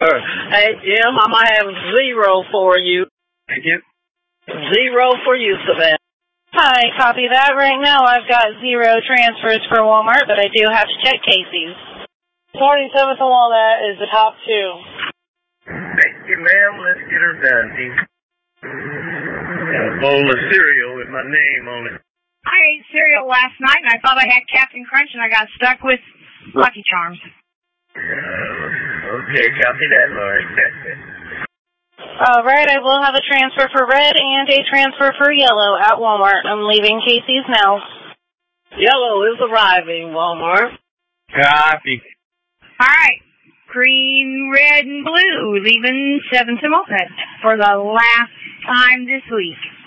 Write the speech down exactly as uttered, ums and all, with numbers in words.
Hey, Jim, I'm going to have zero for you. Thank you. Zero for you, Savannah. Hi, copy that. Right now I've got zero transfers for Walmart, but I do have to check Casey's. twenty-seventh and Walnut is the top two. Thank you, ma'am. Let's get her done, team. Got a bowl of cereal with my name on it. I ate cereal last night, and I thought I had Captain Crunch, and I got stuck with Lucky Charms. Uh, okay, copy that, Lord. All right, I will have a transfer for red and a transfer for yellow at Walmart. I'm leaving Casey's now. Yellow is arriving, Walmart. Copy. All right. Green, red, and blue, leaving seven to Moped for the last time this week.